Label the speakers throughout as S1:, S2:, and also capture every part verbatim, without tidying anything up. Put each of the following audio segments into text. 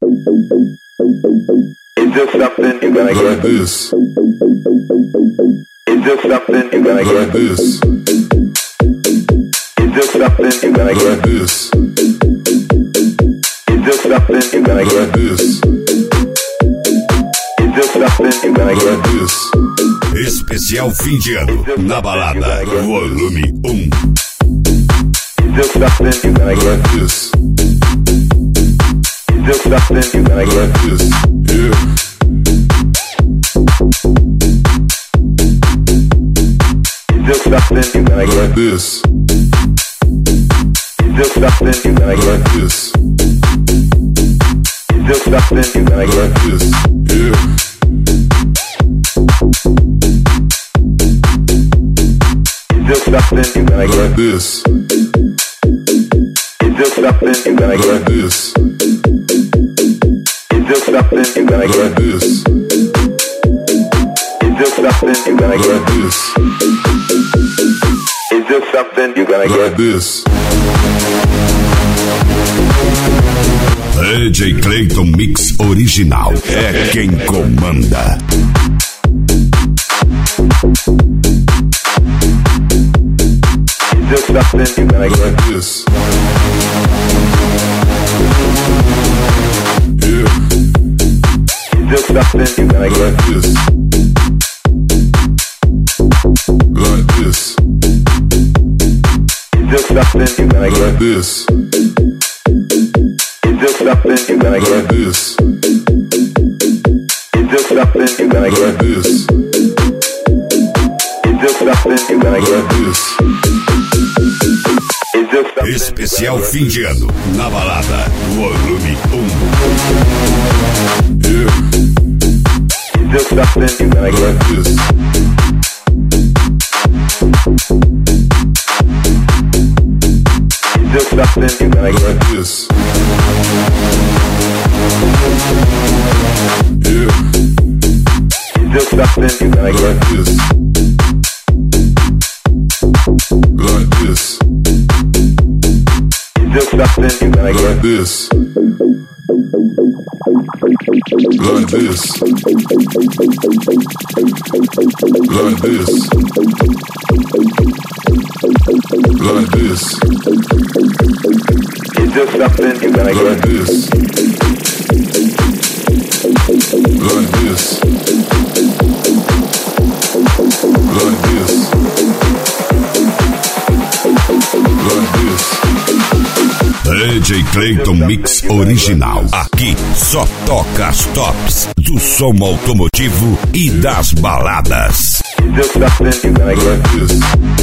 S1: Is this something you're gonna
S2: like
S1: get?
S2: this,
S1: Is this something you're gonna
S2: like
S1: get?
S2: this,
S1: Is this something you're gonna
S2: like
S1: get?
S2: this,
S1: Is this something you're gonna
S2: like
S1: get?
S2: this,
S1: Is this something you're gonna
S2: like
S1: get?
S2: this.
S3: Especial fim de ano na balada, volume um.
S1: Is this something you're gonna get?
S2: Like this,
S1: Is this something you're gonna get?
S2: like this, yeah.
S1: Is this something you're gonna
S2: Like
S1: get?
S2: this,
S1: Is this something you're gonna get?
S2: like this,
S1: Is this something you're gonna get?
S2: like this, yeah.
S1: Is this something you're gonna
S2: Like
S1: get?
S2: this,
S1: Is this something you're gonna
S2: like
S1: get?
S2: this,
S1: Is this something you're gonna
S2: like
S1: get?
S2: this,
S1: Is this something you're gonna
S2: like
S1: get?
S2: this,
S1: Is this something you're gonna
S2: like
S1: get?
S2: this.
S3: D J Clayton Mix Original é quem comanda.
S1: Is this something you're gonna
S2: Like
S1: get?
S2: this, yeah.
S1: Is this something you're gonna
S2: Like
S1: get?
S2: this, like this,
S1: Is this something you're gonna
S2: like
S1: get?
S2: this,
S1: Is this something you're gonna
S2: like
S1: get?
S2: this,
S1: Is this something you're gonna
S2: like
S1: get?
S2: this,
S1: Is this something you're gonna
S2: like
S1: get?
S2: this.
S1: Is this something
S3: Especial fim de ano na balada, volume um.
S2: Yeah,
S1: Is this something you're gonna
S2: like
S1: get?
S2: this,
S1: Is this something you're gonna
S2: like
S1: get?
S2: this. Yeah,
S1: Is this something you're gonna
S2: like
S1: get?
S2: this, like this,
S1: Is this something you're gonna
S2: like
S1: get?
S2: this, like this, like this, like this,
S1: Is this something you're gonna
S2: like
S1: get?
S2: this, like this, like this, like this.
S3: D J Clayton Mix Original. Aqui só toca as tops do som automotivo e das baladas.
S1: Is this something you're gonna get?
S2: Like this,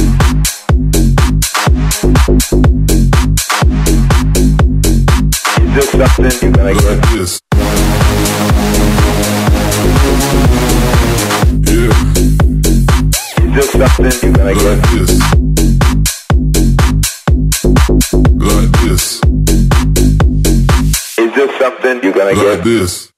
S1: Is this something you're gonna get?
S2: like this. Yeah,
S1: Is this something you're gonna
S2: like
S1: get?
S2: this, like this,
S1: Is this something you're gonna
S2: like
S1: get?
S2: this.